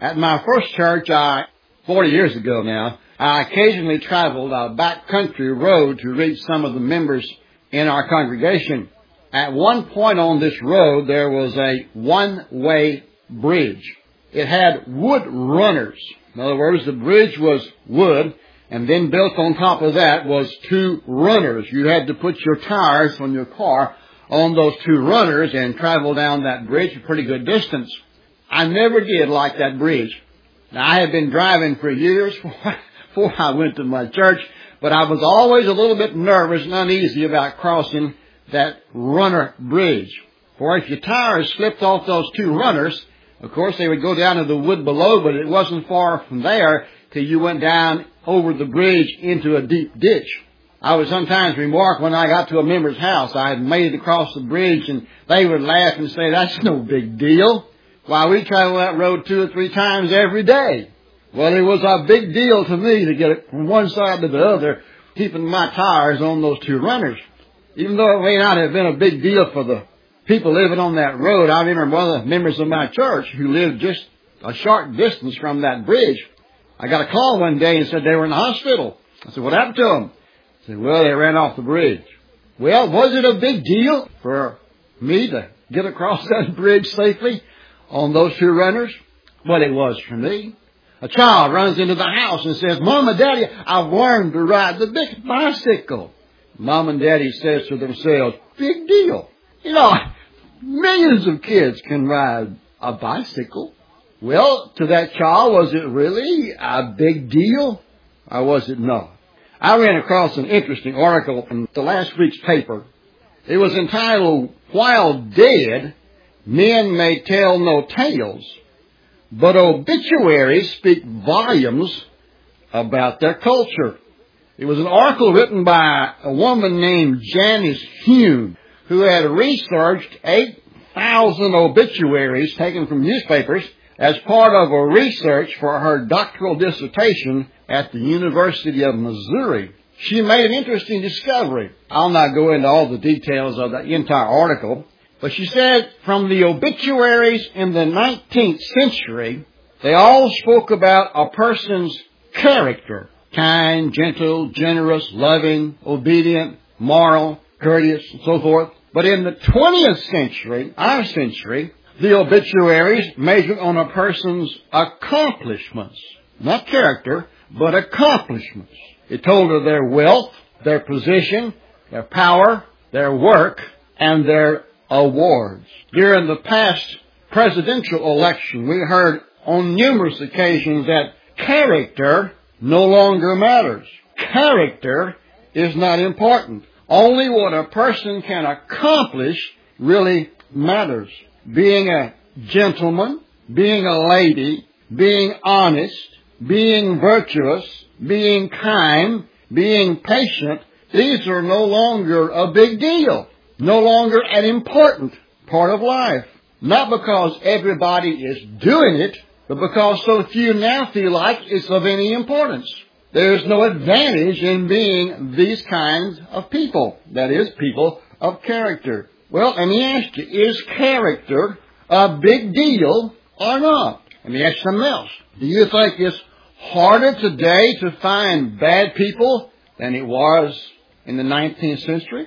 At my first church, 40 years ago now, I occasionally traveled a backcountry road to reach some of the members in our congregation. At one point on this road, there was a one-way bridge. It had wood runners. In other words, the bridge was wood, and then built on top of that was two runners. You had to put your tires on your car on those two runners and travel down that bridge a pretty good distance. I never did like that bridge. Now, I had been driving for years before I went to my church, but I was always a little bit nervous and uneasy about crossing that runner bridge. For if your tires slipped off those two runners, of course they would go down to the wood below, but it wasn't far from there till you went down over the bridge into a deep ditch. I would sometimes remark when I got to a member's house, I had made it across the bridge, and they would laugh and say, "That's no big deal." Why, we travel that road 2 or 3 times every day. Well, it was a big deal to me to get it from one side to the other, keeping my tires on those two runners. Even though it may not have been a big deal for the people living on that road, I remember one of the members of my church who lived just a short distance from that bridge. I got a call one day and said they were in the hospital. I said, "What happened to them?" I said, "Well, they ran off the bridge." Well, was it a big deal for me to get across that bridge safely on those two runners? Well, it was for me. A child runs into the house and says, "Mama, Daddy, I've learned to ride the big bicycle." Mom and Daddy says to themselves, "Big deal. You know, millions of kids can ride a bicycle." Well, to that child, was it really a big deal, or was it not? I ran across an interesting article in the last week's paper. It was entitled, "While Dead, Men May Tell No Tales, but Obituaries Speak Volumes About Their Culture." It was an article written by a woman named Janice Hume, who had researched 8,000 obituaries taken from newspapers as part of a research for her doctoral dissertation at the University of Missouri. She made an interesting discovery. I'll not go into all the details of the entire article, but she said from the obituaries in the 19th century, they all spoke about a person's character: kind, gentle, generous, loving, obedient, moral, courteous, and so forth. But in the 20th century, our century, the obituaries measured on a person's accomplishments. Not character, but accomplishments. It told of their wealth, their position, their power, their work, and their awards. During the past presidential election, we heard on numerous occasions that character no longer matters. Character is not important. Only what a person can accomplish really matters. Being a gentleman, being a lady, being honest, being virtuous, being kind, being patient, these are no longer a big deal. No longer an important part of life. Not because everybody is doing it, but because so few now feel like it's of any importance. There's no advantage in being these kinds of people. That is, people of character. Well, let me ask you, is character a big deal or not? Let me ask you something else. Do you think it's harder today to find bad people than it was in the 19th century?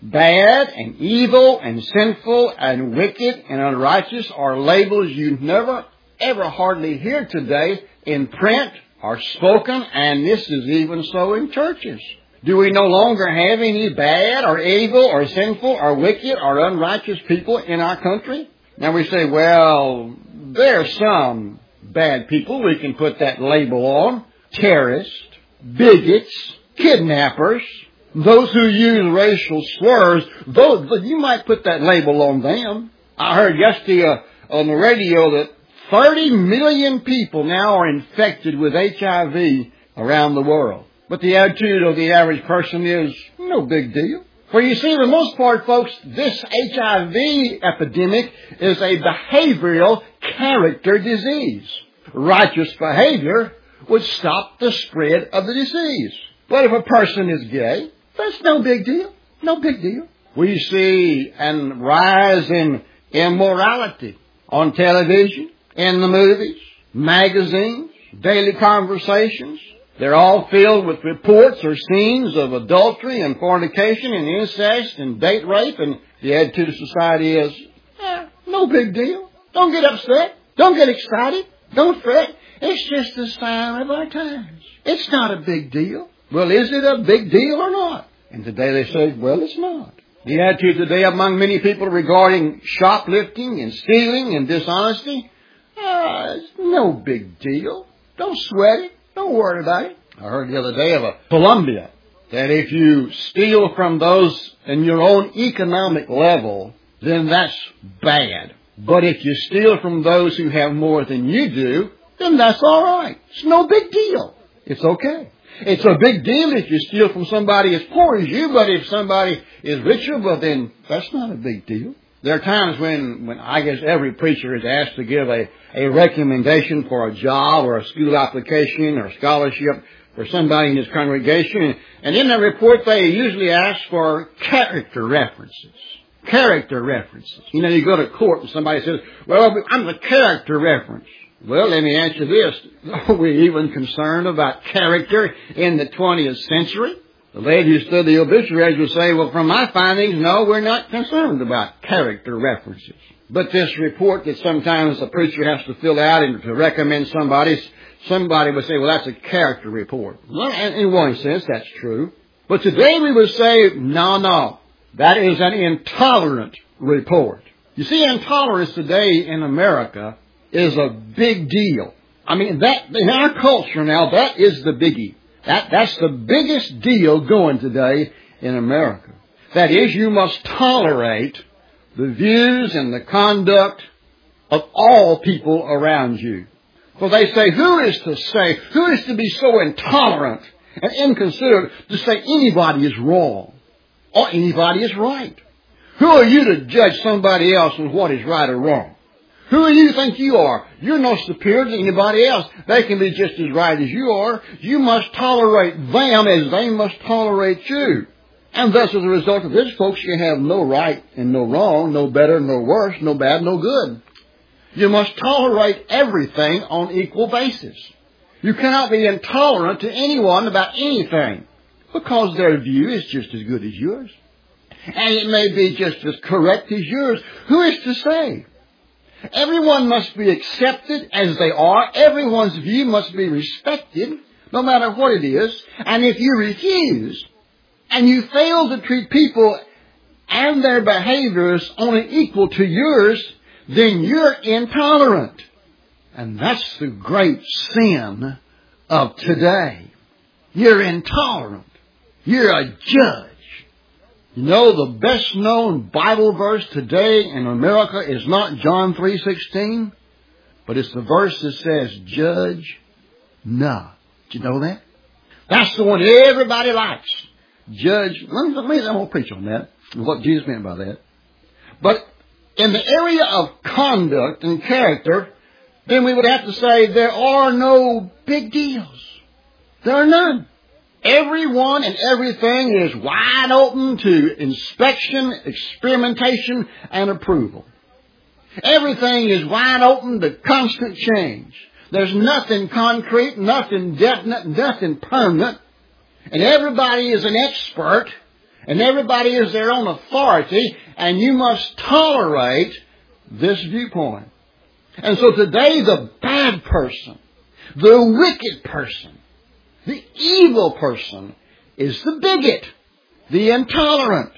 Bad and evil and sinful and wicked and unrighteous are labels you never, ever hardly hear today in print or spoken, and this is even so in churches. Do we no longer have any bad or evil or sinful or wicked or unrighteous people in our country? Now we say, well, there are some bad people we can put that label on. Terrorists, bigots, kidnappers, those who use racial slurs, those, you might put that label on them. I heard yesterday on the radio that 30 million people now are infected with HIV around the world. But the attitude of the average person is no big deal. For you see, for the most part, folks, this HIV epidemic is a behavioral character disease. Righteous behavior would stop the spread of the disease. But if a person is gay, that's no big deal. No big deal. We see a rise in immorality on television, in the movies, magazines, daily conversations. They're all filled with reports or scenes of adultery and fornication and incest and date rape. And the attitude of society is, no big deal. Don't get upset. Don't get excited. Don't fret. It's just the sign of our times. It's not a big deal. Well, is it a big deal or not? And today they say, well, it's not. The attitude today among many people regarding shoplifting and stealing and dishonesty, it's no big deal. Don't sweat it. Don't worry about it. I heard the other day of Colombia that if you steal from those in your own economic level, then that's bad. But if you steal from those who have more than you do, then that's all right. It's no big deal. It's okay. It's a big deal if you steal from somebody as poor as you, but if somebody is richer, well, then that's not a big deal. There are times when I guess every preacher is asked to give a recommendation for a job or a school application or scholarship for somebody in his congregation. And in that report, they usually ask for character references. Character references. You know, you go to court and somebody says, well, I'm the character reference. Well, let me answer this. Are we even concerned about character in the 20th century? The lady who stood the obituaries would say, well, from my findings, no, we're not concerned about character references. But this report that sometimes a preacher has to fill out and to recommend somebody would say, well, that's a character report. Well, in one sense, that's true. But today we would say, no, that is an intolerant report. You see, intolerance today in America is a big deal. I mean, that in our culture now, that is the biggie. That's the biggest deal going today in America. That is, you must tolerate the views and the conduct of all people around you. For they say, who is to be so intolerant and inconsiderate to say anybody is wrong or anybody is right? Who are you to judge somebody else on what is right or wrong? Who do you think you are? You're no superior to anybody else. They can be just as right as you are. You must tolerate them as they must tolerate you. And thus, as a result of this, folks, you have no right and no wrong, no better, no worse, no bad, no good. You must tolerate everything on equal basis. You cannot be intolerant to anyone about anything because their view is just as good as yours. And it may be just as correct as yours. Who is to say? Everyone must be accepted as they are. Everyone's view must be respected, no matter what it is. And if you refuse, and you fail to treat people and their behaviors on an equal to yours, then you're intolerant. And that's the great sin of today. You're intolerant. You're a judge. You know, the best known Bible verse today in America is not John 3:16, but it's the verse that says, judge not. Did you know that? That's the one everybody likes. Judge. I'm going to preach on that, what Jesus meant by that. But in the area of conduct and character, then we would have to say there are no big deals. There are none. Everyone and everything is wide open to inspection, experimentation, and approval. Everything is wide open to constant change. There's nothing concrete, nothing definite, nothing permanent. And everybody is an expert, and everybody is their own authority, and you must tolerate this viewpoint. And so today the bad person, the wicked person, the evil person is the bigot, the intolerant,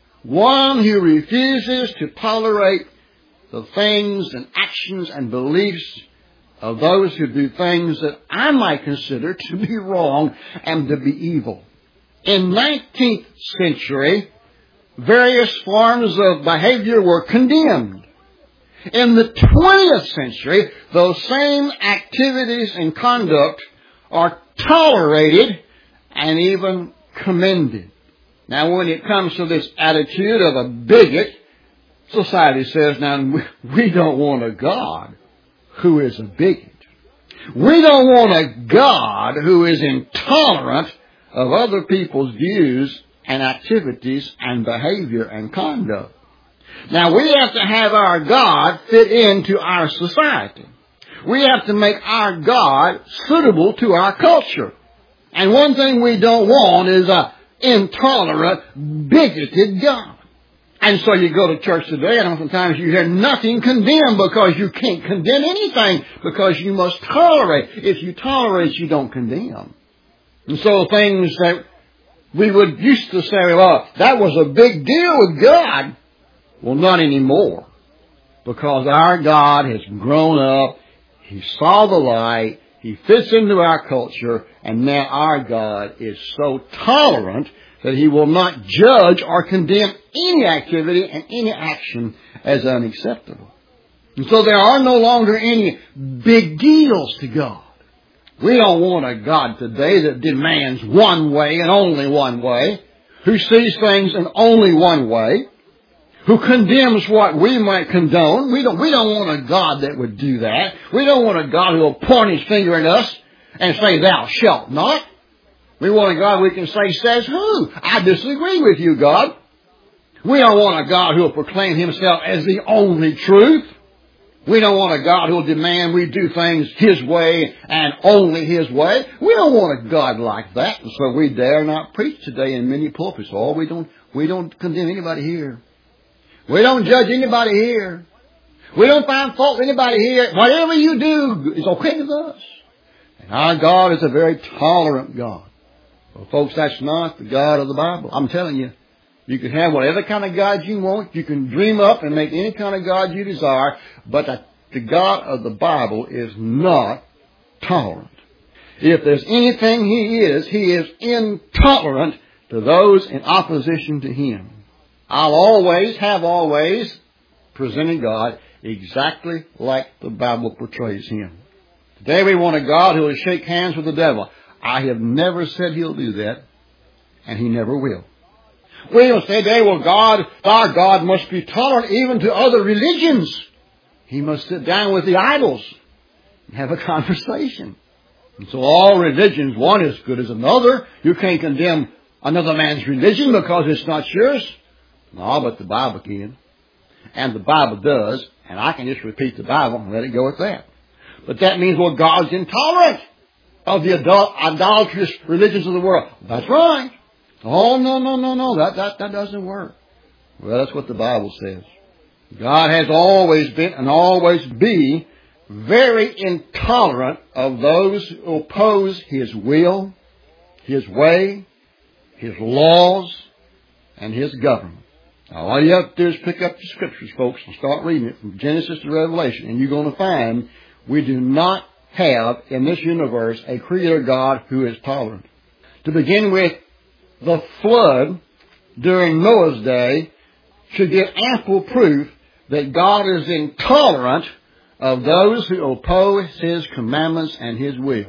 one who refuses to tolerate the things and actions and beliefs of those who do things that I might consider to be wrong and to be evil. In 19th century, various forms of behavior were condemned. In the 20th century, those same activities and conduct are tolerated and even commended. Now, when it comes to this attitude of a bigot, society says, now, we don't want a God who is a bigot. We don't want a God who is intolerant of other people's views and activities and behavior and conduct. Now, we have to have our God fit into our society. We have to make our God suitable to our culture. And one thing we don't want is an intolerant, bigoted God. And so you go to church today and oftentimes you hear nothing condemned because you can't condemn anything because you must tolerate. If you tolerate, you don't condemn. And so things that we would used to say, well, that was a big deal with God. Well, not anymore. Because our God has grown up. He saw the light. He fits into our culture. And now our God is so tolerant that He will not judge or condemn any activity and any action as unacceptable. And so there are no longer any big deals to God. We don't want a God today that demands one way and only one way, who sees things in only one way, who condemns what we might condone. We don't want a God that would do that. We don't want a God who will point His finger at us and say, thou shalt not. We want a God we can say, says who? I disagree with you, God. We don't want a God who will proclaim Himself as the only truth. We don't want a God who will demand we do things His way and only His way. We don't want a God like that. And so we dare not preach today in many pulpits. Oh, we don't condemn anybody here. We don't judge anybody here. We don't find fault with anybody here. Whatever you do is okay with us. And our God is a very tolerant God. Well, folks, that's not the God of the Bible. I'm telling you, you can have whatever kind of God you want. You can dream up and make any kind of God you desire. But the God of the Bible is not tolerant. If there's anything He is intolerant to those in opposition to Him. I'll have always presented God exactly like the Bible portrays Him. Today we want a God who will shake hands with the devil. I have never said He'll do that, and He never will. We'll say today, well, our God must be tolerant even to other religions. He must sit down with the idols and have a conversation. And so all religions, one is as good as another. You can't condemn another man's religion because it's not yours. No, but the Bible can. And the Bible does. And I can just repeat the Bible and let it go at that. But that means, well, God's intolerant of the idolatrous religions of the world. That's right. Oh, no. That doesn't work. Well, that's what the Bible says. God has always been and always be very intolerant of those who oppose His will, His way, His laws, and His government. Now, all you have to do is pick up the Scriptures, folks, and start reading it from Genesis to Revelation, and you're going to find we do not have in this universe a Creator God who is tolerant. To begin with, the flood during Noah's day should give ample proof that God is intolerant of those who oppose His commandments and His will.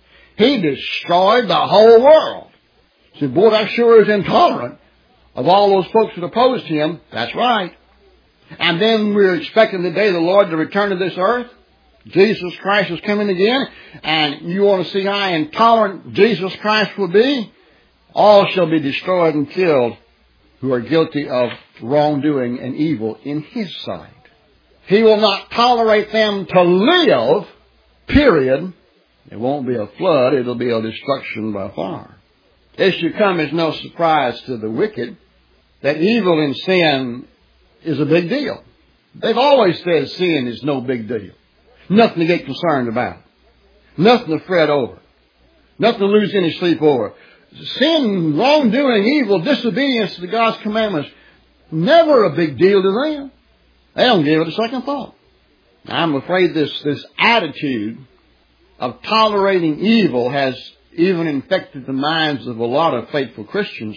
He destroyed the whole world. So, boy, that sure is intolerant of all those folks that opposed Him. That's right. And then we're expecting the day of the Lord to return to this earth. Jesus Christ is coming again. And you want to see how intolerant Jesus Christ will be? All shall be destroyed and killed who are guilty of wrongdoing and evil in His sight. He will not tolerate them to live, period. It won't be a flood, it'll be a destruction by fire. It should come as no surprise to the wicked that evil and sin is a big deal. They've always said sin is no big deal. Nothing to get concerned about. Nothing to fret over. Nothing to lose any sleep over. Sin, wrongdoing, evil, disobedience to God's commandments, never a big deal to them. They don't give it a second thought. I'm afraid this attitude of tolerating evil has even infected the minds of a lot of faithful Christians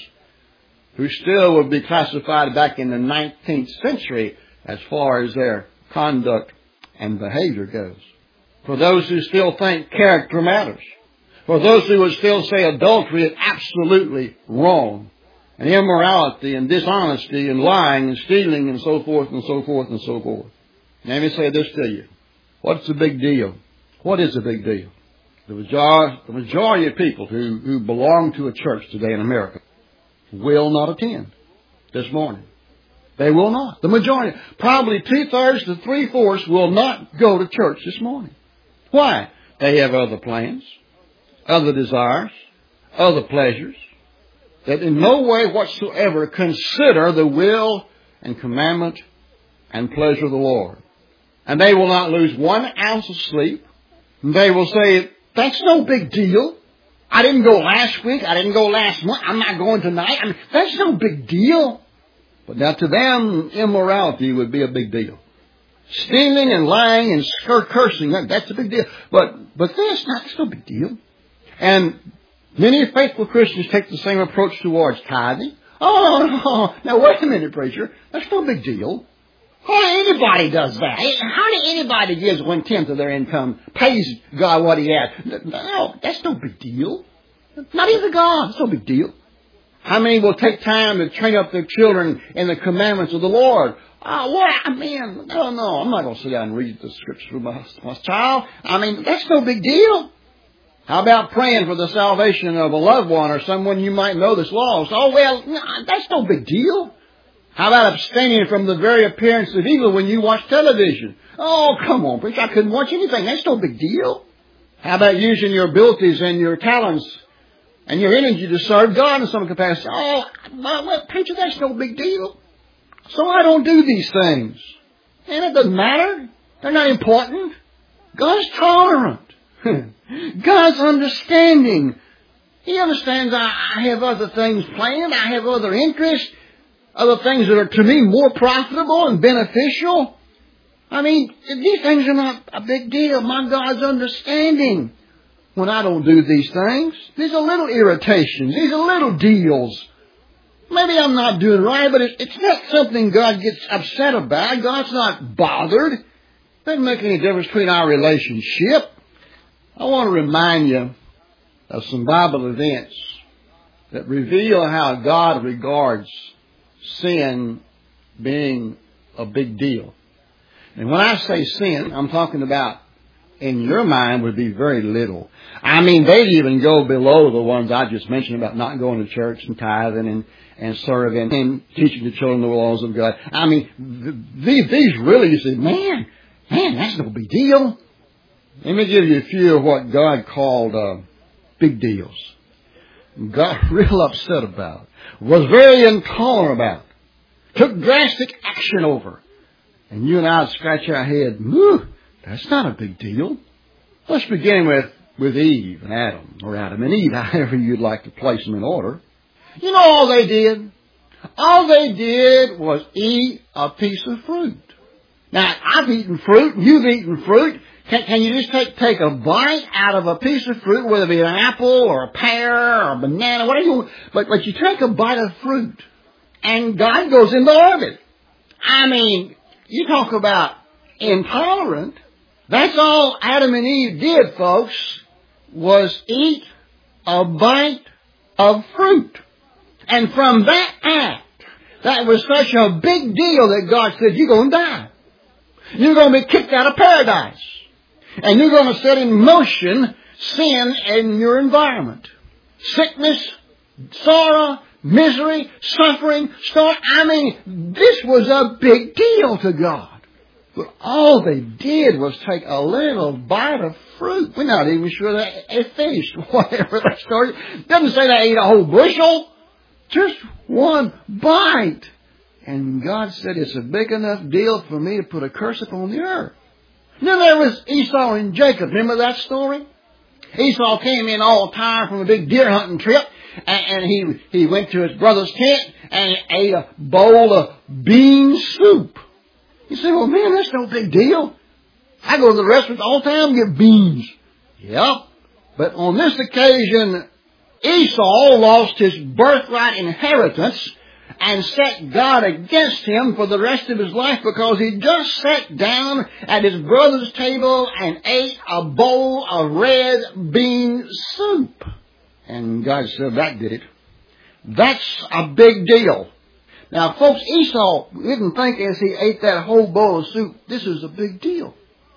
who still would be classified back in the 19th century as far as their conduct and behavior goes. For those who still think character matters. For those who would still say adultery is absolutely wrong. And immorality and dishonesty and lying and stealing and so forth and so forth and so forth. Let me say this to you. What's the big deal? What is the big deal? The majority of people who belong to a church today in America will not attend this morning. They will not. The majority, probably 2/3 to 3/4 will not go to church this morning. Why? They have other plans, other desires, other pleasures that in no way whatsoever consider the will and commandment and pleasure of the Lord. And they will not lose 1 ounce of sleep. And they will say, that's no big deal. I didn't go last week. I didn't go last month. I'm not going tonight. That's no big deal. But now to them, immorality would be a big deal. Stealing and lying and cursing, that's a big deal. But that's no big deal. And many faithful Christians take the same approach towards tithing. Oh, now wait a minute, preacher. That's no big deal. Hardly anybody does that. Hardly anybody gives 1/10 of their income, pays God what he has. No, that's no big deal. Not even God. It's no big deal. How many will take time to train up their children in the commandments of the Lord? No, I'm not going to sit down and read the scriptures with my child. That's no big deal. How about praying for the salvation of a loved one or someone you might know that's lost? That's no big deal. How about abstaining from the very appearance of evil when you watch television? Oh, come on, preacher, I couldn't watch anything. That's no big deal. How about using your abilities and your talents and your energy to serve God in some capacity? Preacher, that's no big deal. So I don't do these things. And it doesn't matter. They're not important. God's tolerant. God's understanding. He understands I have other things planned. I have other interests. Other things that are to me more profitable and beneficial. These things are not a big deal. My God's understanding when I don't do these things. These are little irritations. These are little deals. Maybe I'm not doing right, but it's not something God gets upset about. God's not bothered. Doesn't make any difference between our relationship. I want to remind you of some Bible events that reveal how God regards sin being a big deal. And when I say sin, I'm talking about, in your mind, would be very little. They'd even go below the ones I just mentioned about not going to church and tithing and serving and teaching the children the laws of God. These really, you say, man, that's no big deal. Let me give you a few of what God called big deals. Got real upset about, was very intolerant about, took drastic action over. And you and I would scratch our head, that's not a big deal. Let's begin with Eve and Adam, or Adam and Eve, however you'd like to place them in order. You know all they did? All they did was eat a piece of fruit. Now, I've eaten fruit, and you've eaten fruit. Can you just take a bite out of a piece of fruit, whether it be an apple or a pear or a banana, whatever you want, but you take a bite of fruit, and God goes into orbit. You talk about intolerant. That's all Adam and Eve did, folks, was eat a bite of fruit. And from that act, that was such a big deal that God said, you're going to die. You're going to be kicked out of paradise. And you're going to set in motion sin in your environment. Sickness, sorrow, misery, suffering, storm. This was a big deal to God. But all they did was take a little bite of fruit. We're not even sure that they finished whatever that story. Doesn't say they ate a whole bushel. Just one bite. And God said, it's a big enough deal for me to put a curse upon the earth. Then there was Esau and Jacob. Remember that story? Esau came in all tired from a big deer hunting trip. And he went to his brother's tent and ate a bowl of bean soup. You say, well, man, that's no big deal. I go to the restaurant all the time and get beans. Yep. But on this occasion, Esau lost his birthright inheritance and set God against him for the rest of his life because he just sat down at his brother's table and ate a bowl of red bean soup. And God said, that did it. That's a big deal. Now, folks, Esau didn't think as he ate that whole bowl of soup, this is a big deal.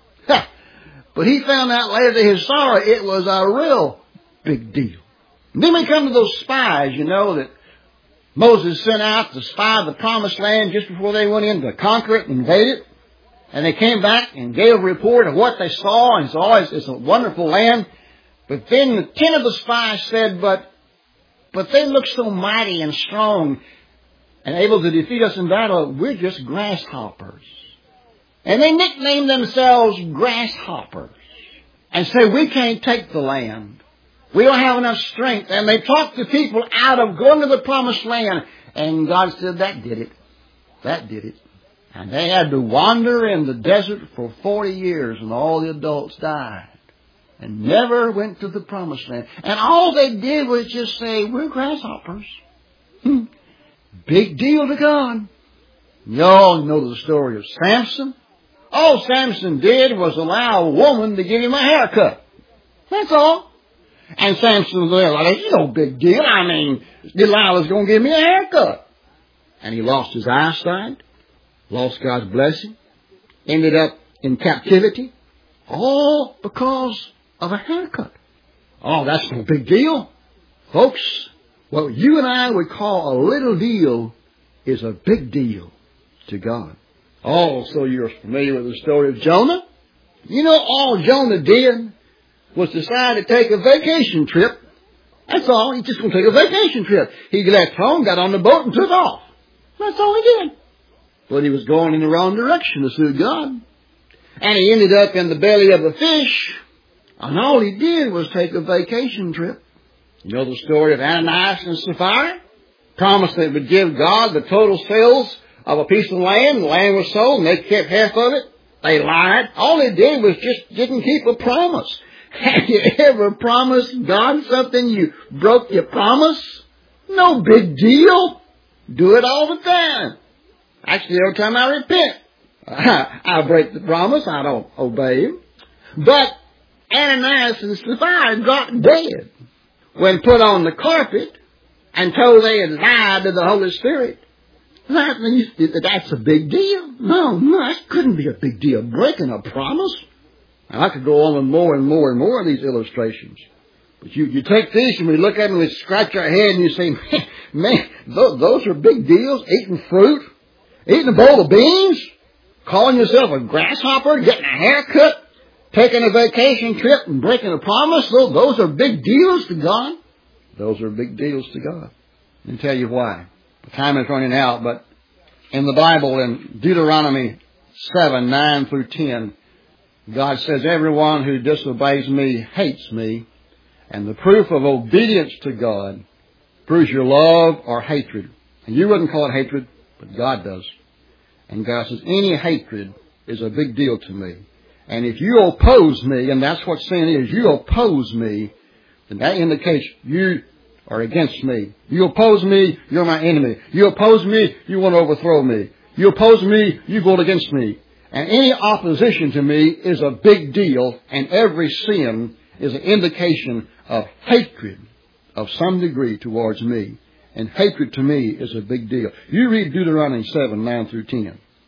But he found out later to his sorrow it was a real big deal. And then we come to those spies, that Moses sent out to spy the promised land just before they went in to conquer it and invade it. And they came back and gave a report of what they saw, and saw it's a wonderful land. But then 10 of the spies said, but they look so mighty and strong and able to defeat us in battle. We're just grasshoppers. And they nicknamed themselves grasshoppers and said, we can't take the land. We don't have enough strength. And they talked the people out of going to the promised land. And God said, that did it. That did it. And they had to wander in the desert for 40 years, and all the adults died and never went to the promised land. And all they did was just say, we're grasshoppers. Big deal to God. You all know the story of Samson. All Samson did was allow a woman to give him a haircut. That's all. And Samson was like, it's no big deal. I mean, Delilah's going to give me a haircut. And he lost his eyesight, lost God's blessing, ended up in captivity, all because of a haircut. Oh, that's no big deal. Folks, what you and I would call a little deal is a big deal to God. Oh, so you're familiar with the story of Jonah? You know, all Jonah did was decide to take a vacation trip. That's all. He's just going to take a vacation trip. He left home, got on the boat, and took off. That's all he did. But he was going in the wrong direction to suit God. And he ended up in the belly of a fish. And all he did was take a vacation trip. You know the story of Ananias and Sapphira? Promised they would give God the total sales of a piece of land. The land was sold, and they kept half of it. They lied. All they did was just didn't keep a promise. Have you ever promised God something, you broke your promise? No big deal. Do it all the time. Actually, every time I repent, I break the promise. I don't obey him. But Ananias and Sapphira got dead when put on the carpet and told they had lied to the Holy Spirit. That's a big deal. No, that couldn't be a big deal. Breaking a promise. And I could go on with more and more and more of these illustrations. But you take these and we look at them and we scratch our head and you say, man, those are big deals. Eating fruit, eating a bowl of beans, calling yourself a grasshopper, getting a haircut, taking a vacation trip and breaking a promise. Those are big deals to God. Those are big deals to God. Let me tell you why. The time is running out, but in the Bible, in Deuteronomy 7, 9-10, God says, everyone who disobeys me hates me, and the proof of obedience to God proves your love or hatred. And you wouldn't call it hatred, but God does. And God says, any hatred is a big deal to me. And if you oppose me, and that's what sin is, you oppose me, then that indicates you are against me. You oppose me, you're my enemy. You oppose me, you want to overthrow me. You oppose me, you vote against me. And any opposition to me is a big deal, and every sin is an indication of hatred of some degree towards me. And hatred to me is a big deal. You read Deuteronomy 7, 9-10.